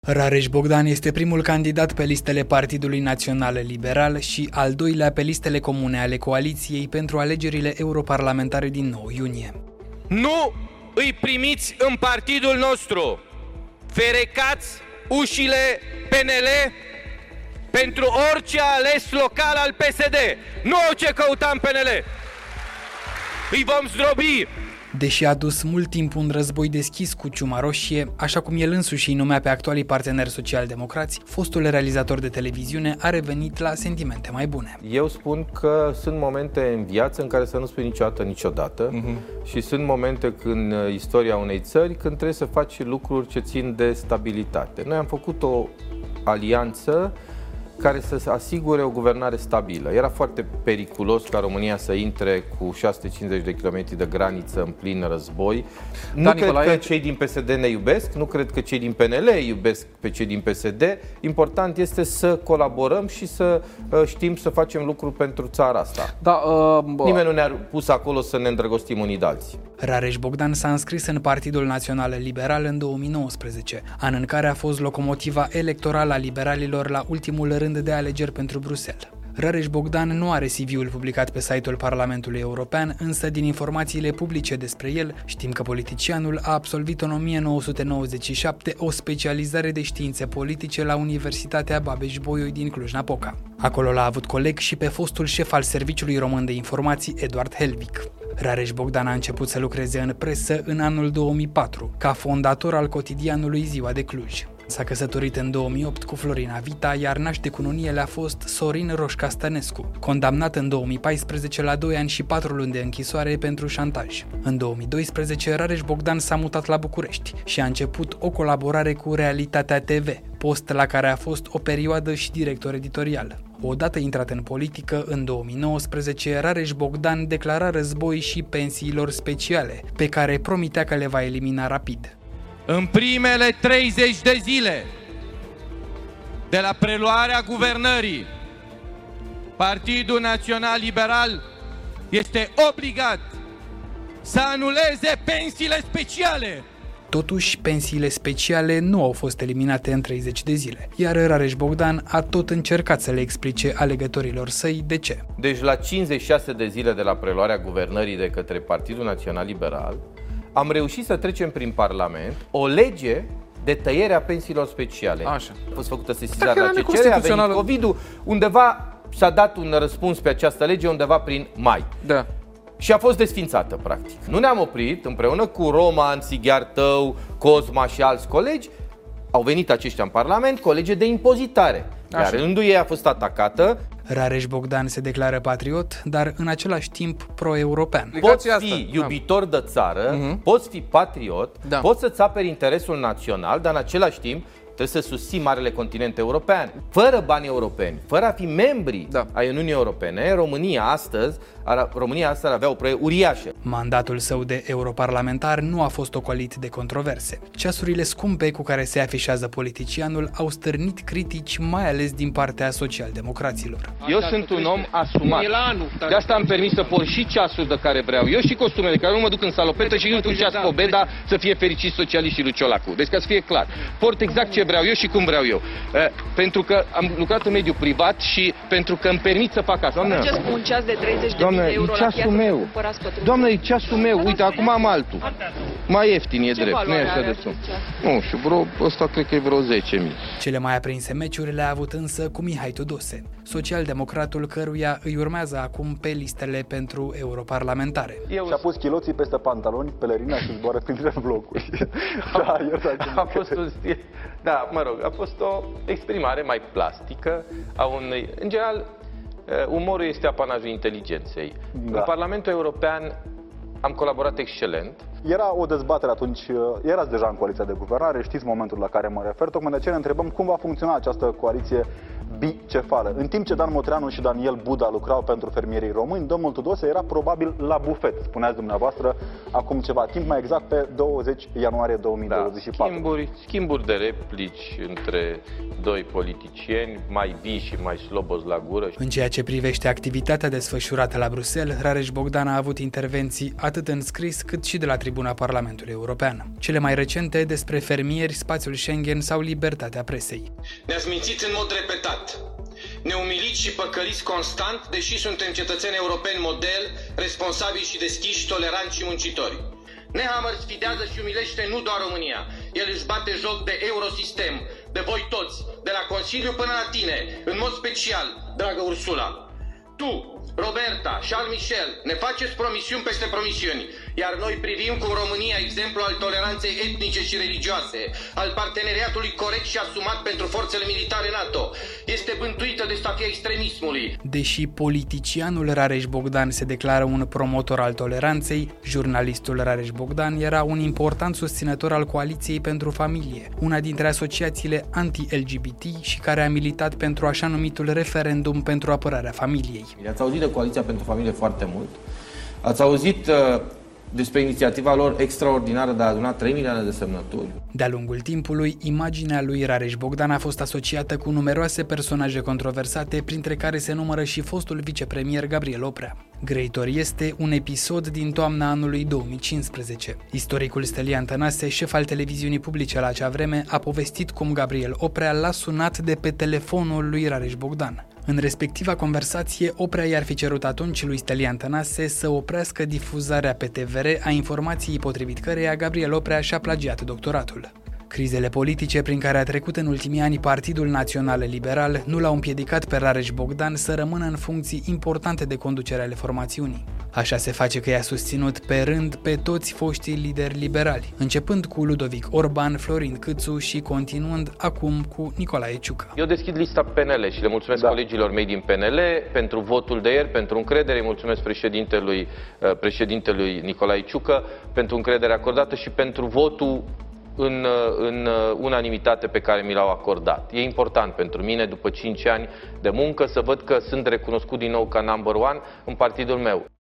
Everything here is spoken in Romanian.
Rareș Bogdan este primul candidat pe listele Partidului Național Liberal și al doilea pe listele comune ale coaliției pentru alegerile europarlamentare din 9 iunie. Nu îi primiți în partidul nostru! Ferecați ușile PNL pentru orice ales local al PSD! Nu au ce căuta în PNL! Îi vom zdrobi! Deși a dus mult timp un război deschis cu ciuma roșie, așa cum el însuși îi numea pe actualii parteneri social-democrați, fostul realizator de televiziune a revenit la sentimente mai bune. Eu spun că sunt momente în viață în care să nu spui niciodată și sunt momente în istoria unei țări când trebuie să faci lucruri ce țin de stabilitate. Noi am făcut o alianță care să asigure o guvernare stabilă. Era foarte periculos ca România să intre cu 650 de kilometri de graniță în plin război. Nu cred că cei din PSD ne iubesc, nu cred că cei din PNL iubesc pe cei din PSD. Important este să colaborăm și să știm să facem lucruri pentru țara asta. Nimeni nu ne-a pus acolo să ne îndrăgostim unii de alții. Rareș Bogdan s-a înscris în Partidul Național Liberal în 2019, an în care a fost locomotiva electorală a liberalilor la ultimul rând de alegeri pentru Bruxelles. Rareș Bogdan nu are CV-ul publicat pe site-ul Parlamentului European, însă din informațiile publice despre el știm că politicianul a absolvit în 1997 o specializare de științe politice la Universitatea Babeș-Bolyai din Cluj-Napoca. Acolo l-a avut coleg și pe fostul șef al Serviciului Român de Informații, Eduard Helvig. Rareș Bogdan a început să lucreze în presă în anul 2004, ca fondator al cotidianului Ziua de Cluj. S-a căsătorit în 2008 cu Florina Vita, iar naș de cununie a fost Sorin Roșca Stănescu, condamnat în 2014 la 2 ani și 4 luni de închisoare pentru șantaj. În 2012, Rareș Bogdan s-a mutat la București și a început o colaborare cu Realitatea TV, post la care a fost o perioadă și director editorial. Odată intrat în politică, în 2019, Rareș Bogdan declara război și pensiilor speciale, pe care promitea că le va elimina rapid. În primele 30 de zile de la preluarea guvernării, Partidul Național Liberal este obligat să anuleze pensiile speciale. Totuși, pensiile speciale nu au fost eliminate în 30 de zile, iar Rareș Bogdan a tot încercat să le explice alegătorilor săi de ce. Deci la 56 de zile de la preluarea guvernării de către Partidul Național Liberal, am reușit să trecem prin Parlament o lege de tăiere a pensiilor speciale. Așa. A fost făcută sesizarea la CCR, a venit COVID-ul, undeva s-a dat un răspuns pe această lege undeva prin mai. Da. Și a fost desfințată, practic. Nu ne-am oprit, împreună cu Roman, Sighiar Tău, Cosma și alți colegi, au venit aceștia în Parlament cu o lege de impozitare. Iar rândul ei a fost atacată. Rareș Bogdan se declară patriot, dar în același timp pro-european. Poți fi iubitor de țară, poți fi patriot, poți să-ți aperi interesul național, dar în același timp trebuie să susții marele continent european. Fără bani europeni, fără a fi membri ai Uniunii Europene, România astăzi ar avea o proiect uriașă. Mandatul său de europarlamentar nu a fost ocolit de controverse. Ceasurile scumpe cu care se afișează politicianul au stârnit critici, mai ales din partea socialdemocraților. Eu sunt un om asumat. De asta am permis să port și ceasul de care vreau eu și costumele, care nu mă duc în salopetă și nu cu ceas Pobeda să fie fericit socialist și Luciolacu. Deci ca să fie clar. Port exact ce vreau eu și cum vreau eu. Pentru că am lucrat în mediul privat și pentru că îmi permit să fac asta. Mergeți cu un ceas de 30.000 de euro la piață să cumpărați pătrunjel. Doamne, e ceasul meu. Uite, acum am altul. Mai ieftin e drept. Nu e așa de sumă. Nu știu, ăsta cred că e vreo 10.000. Cele mai aprinse meciuri le-a avut însă cu Mihai Tudose, socialdemocratul căruia îi urmează acum pe listele pentru europarlamentare. Și-a pus chiloții peste pantaloni, pelerina și zboară printre blocuri. A fost un stil. Da, mă rog, a fost o exprimare mai plastică a unui... În general, umorul este apanajul inteligenței. În Parlamentul European am colaborat excelent. Era o dezbatere atunci, erați deja în coaliția de guvernare, știți momentul la care mă refer, tocmai de aceea ne întrebăm cum va funcționa această coaliție bicefală. În timp ce Dan Motreanu și Daniel Buda lucrau pentru fermierii români, domnul Tudose era probabil la bufet, spuneați dumneavoastră, acum ceva timp, mai exact pe 20 ianuarie 2024. Schimburi de replici între doi politicieni, mai vii și mai slobozi la gură. În ceea ce privește activitatea desfășurată la Bruxelles, Rareș Bogdan a avut intervenții atât în scris cât și de la tribuna Parlamentului European. Cele mai recente despre fermieri, spațiul Schengen sau libertatea presei. Ne-ați mințit în mod repetat. Ne umiliți și păcăliți constant, deși suntem cetățeni europeni model, responsabili și deschiși, toleranți și muncitori. Nehammer sfidează și umilește nu doar România. El își bate joc de Eurosistem, de voi toți, de la Consiliu până la tine, în mod special, dragă Ursula. Tu, Roberta, Charles Michel, ne faceți promisiuni peste promisiuni, iar noi privim cum România, exemplu al toleranței etnice și religioase, al parteneriatului corect și asumat pentru forțele militare NATO, este bântuită de stafia extremismului. Deși politicianul Rareș Bogdan se declară un promotor al toleranței, jurnalistul Rareș Bogdan era un important susținător al Coaliției pentru Familie, una dintre asociațiile anti-LGBT și care a militat pentru așa numitul referendum pentru apărarea familiei. Ați auzit de Coaliția pentru Familie foarte mult. Ați auzit despre inițiativa lor extraordinară de a aduna 3 milioane de semnături. De-a lungul timpului, imaginea lui Rareș Bogdan a fost asociată cu numeroase personaje controversate, printre care se numără și fostul vicepremier Gabriel Oprea. Grăitor este un episod din toamna anului 2015. Istoricul Stelian Tănase, șef al televiziunii publice la acea vreme, a povestit cum Gabriel Oprea l-a sunat de pe telefonul lui Rareș Bogdan. În respectiva conversație, Oprea i-ar fi cerut atunci lui Stelian Tănase să oprească difuzarea pe TVR a informației potrivit căreia Gabriel Oprea și-a plagiat doctoratul. Crizele politice prin care a trecut în ultimii ani Partidul Național Liberal nu l-au împiedicat pe Rareș Bogdan să rămână în funcții importante de conducere ale formațiunii. Așa se face că i-a susținut pe rând pe toți foștii lideri liberali, începând cu Ludovic Orban, Florin Câțu și continuând acum cu Nicolae Ciucă. Eu deschid lista PNL și le mulțumesc colegilor mei din PNL pentru votul de ieri, pentru încredere, mulțumesc președintelui Nicolae Ciucă pentru încrederea acordată și pentru votul în unanimitate pe care mi l-au acordat. E important pentru mine, după 5 ani de muncă, să văd că sunt recunoscut din nou ca number one în partidul meu.